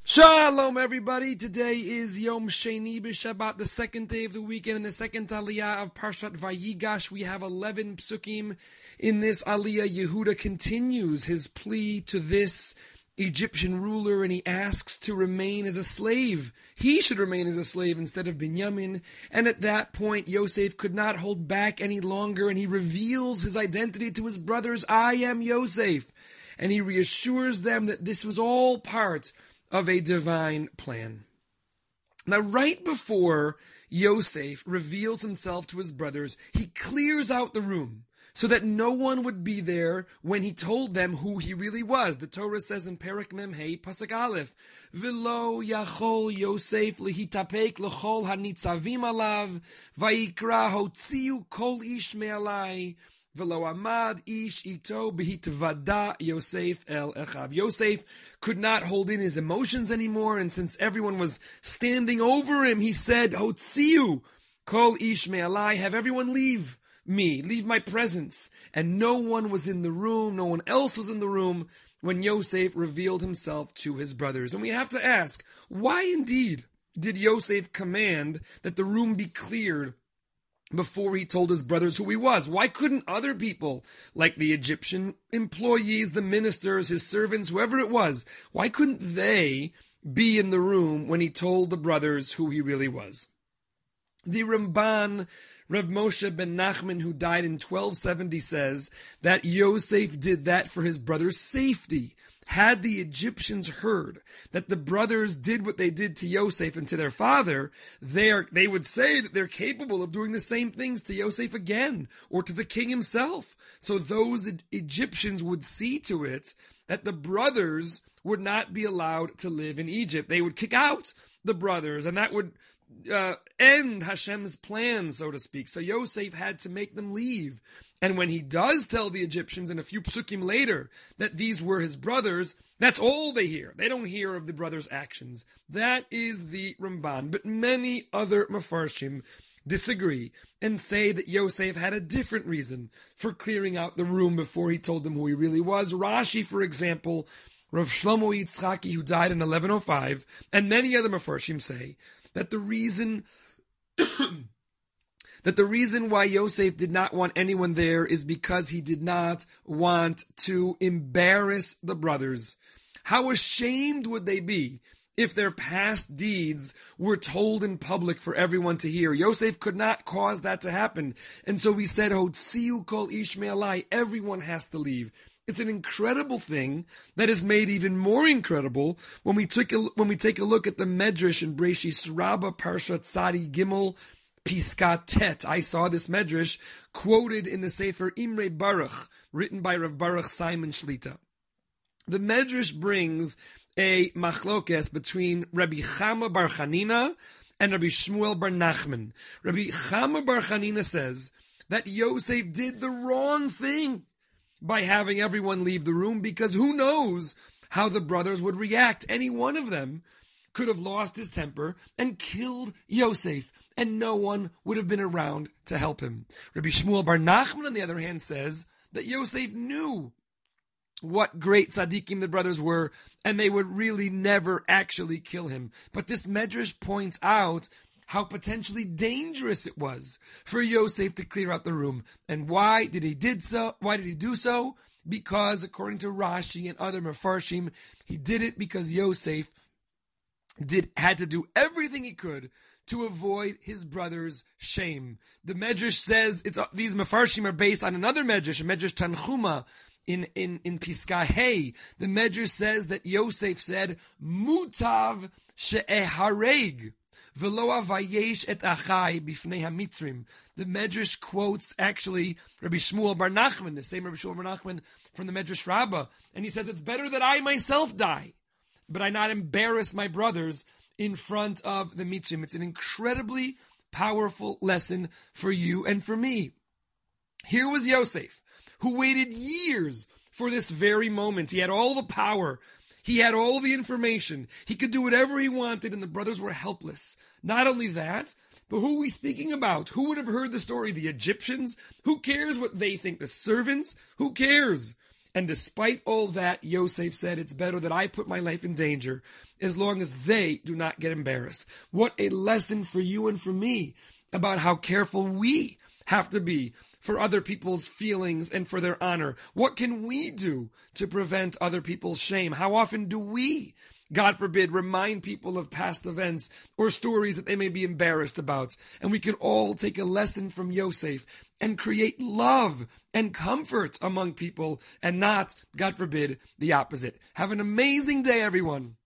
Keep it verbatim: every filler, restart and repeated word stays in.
Shalom, everybody. Today is Yom Sheni B'Shabbat, the second day of the weekend, and the second aliyah of Parshat Vayigash. We have eleven psukim in this aliyah. Yehuda continues his plea to this Egyptian ruler, and he asks to remain as a slave. He should remain as a slave instead of Binyamin. And at that point, Yosef could not hold back any longer, and he reveals his identity to his brothers. I am Yosef. And he reassures them that this was all part of a divine plan. Now, right before Yosef reveals himself to his brothers, he clears out the room so that no one would be there when he told them who he really was. The Torah says in Perek Memhei, Pasuk Aleph, V'lo yachol Yosef lehitapek l'chol hanitzavim alav, vayikra hotziu kol ish me'alai, V'lo amad ish ito b'hitvada Yosef el echav. Yosef could not hold in his emotions anymore, and since everyone was standing over him, he said, Hotziu kol ish me'alai, have everyone leave me, leave my presence. And no one was in the room, no one else was in the room when Yosef revealed himself to his brothers. And we have to ask, why indeed did Yosef command that the room be cleared before he told his brothers who he was? Why couldn't other people, like the Egyptian employees, the ministers, his servants, whoever it was, why couldn't they be in the room when he told the brothers who he really was? The Ramban, Rav Moshe ben Nachman, who died in twelve seventy, says that Yosef did that for his brothers' safety. Had the Egyptians heard that the brothers did what they did to Yosef and to their father, they are, they would say that they're capable of doing the same things to Yosef again, or to the king himself. So those Egyptians would see to it that the brothers would not be allowed to live in Egypt. They would kick out the brothers, and that would uh, end Hashem's plan, so to speak. So Yosef had to make them leave. And when he does tell the Egyptians in a few psukim later that these were his brothers, that's all they hear. They don't hear of the brothers' actions. That is the Ramban. But many other Mefarshim disagree and say that Yosef had a different reason for clearing out the room before he told them who he really was. Rashi, for example, Rav Shlomo Yitzchaki, who died in eleven oh five, and many other Mefarshim say that the reason that the reason why Yosef did not want anyone there is because he did not want to embarrass the brothers. How ashamed would they be if their past deeds were told in public for everyone to hear? Yosef could not cause that to happen. And so he said, Hotziu kol ish me'alai, everyone has to leave. It's an incredible thing that is made even more incredible when we take a, when we take a look at the Medrash in Breshis Rabbah, Parshat Tzadi Gimel, Piska Tet. I saw this Medrash quoted in the Sefer Imre Baruch, written by Rav Baruch Simon Shlita. The Medrash brings a machlokes between Rabbi Chama bar Chanina and Rabbi Shmuel bar Nachman. Rabbi Chama bar Chanina says that Yosef did the wrong thing by having everyone leave the room, because who knows how the brothers would react. Any one of them could have lost his temper and killed Yosef, and no one would have been around to help him. Rabbi Shmuel bar Nachman, on the other hand, says that Yosef knew what great tzaddikim the brothers were, and they would really never actually kill him. But this Medrash points out how potentially dangerous it was for Yosef to clear out the room. And why did he did so? Why did he do so? Because according to Rashi and other Mefarshim, he did it because Yosef did had to do everything he could to avoid his brother's shame. The Medrash says it's these Mefarshim are based on another Medrash, a Medrash Tanchuma in in in Piska Hey. The Medrash says that Yosef said, "Mutav she'ehareg v'lo avayesh et achai bifnei hamitzrim." The Medrash quotes actually Rabbi Shmuel bar Nachman, the same Rabbi Shmuel bar Nachman from the Medrash Rabbah, and he says it's better that I myself die, but I not embarrass my brothers in front of the Mitzrim. It's an incredibly powerful lesson for you and for me. Here was Yosef, who waited years for this very moment. He had all the power. He had all the information. He could do whatever he wanted, and the brothers were helpless. Not only that, but who are we speaking about? Who would have heard the story? The Egyptians? Who cares what they think? The servants? Who cares? And despite all that, Yosef said, it's better that I put my life in danger as long as they do not get embarrassed. What a lesson for you and for me about how careful we have to be for other people's feelings and for their honor. What can we do to prevent other people's shame? How often do we, God forbid, remind people of past events or stories that they may be embarrassed about? And we can all take a lesson from Yosef and create love and comfort among people and not, God forbid, the opposite. Have an amazing day, everyone.